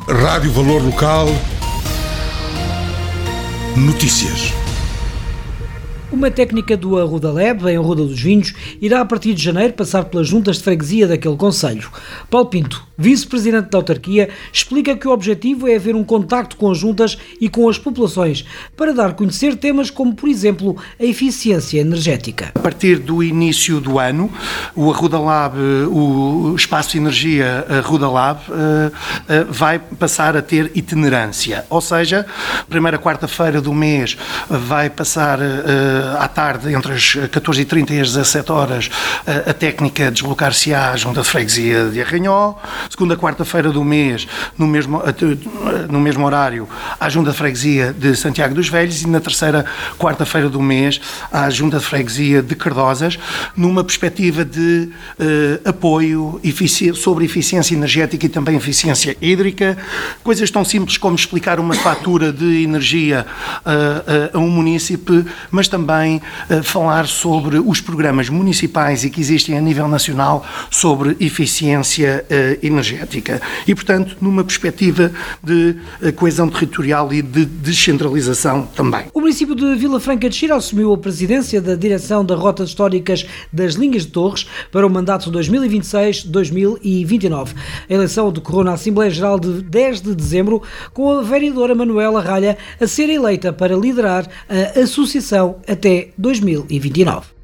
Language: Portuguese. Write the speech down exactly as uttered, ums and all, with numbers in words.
Rádio Valor Local. Notícias. Uma técnica do Arruda Lab, em Arruda dos Vinhos, irá a partir de janeiro passar pelas juntas de freguesia daquele concelho. Paulo Pinto, vice-presidente da autarquia, explica que o objetivo é haver um contacto com as juntas e com as populações, para dar a conhecer temas como, por exemplo, a eficiência energética. A partir do início do ano, o Arruda Lab, o Espaço de Energia Arruda Lab, vai passar a ter itinerância, ou seja, primeira quarta-feira do mês vai passar à tarde, entre as catorze e trinta e as dezassete horas, a técnica deslocar-se-á à junta de freguesia de Arranhó. Segunda quarta-feira do mês, no mesmo, no mesmo horário, à junta de freguesia de Santiago dos Velhos, e na terceira quarta-feira do mês, à junta de freguesia de Cardosas, numa perspectiva de uh, apoio efici- sobre eficiência energética e também eficiência hídrica. Coisas tão simples como explicar uma fatura de energia uh, uh, a um munícipe, mas também Também uh, falar sobre os programas municipais e que existem a nível nacional sobre eficiência uh, energética. E, portanto, numa perspectiva de uh, coesão territorial e de descentralização também. O município de Vila Franca de Xira assumiu a presidência da direção das rotas históricas das Linhas de Torres para o mandato dois mil e vinte e seis a dois mil e vinte e nove. A eleição decorreu na Assembleia Geral de dez de dezembro, com a vereadora Manuela Ralha a ser eleita para liderar a associação até dois mil e vinte e nove.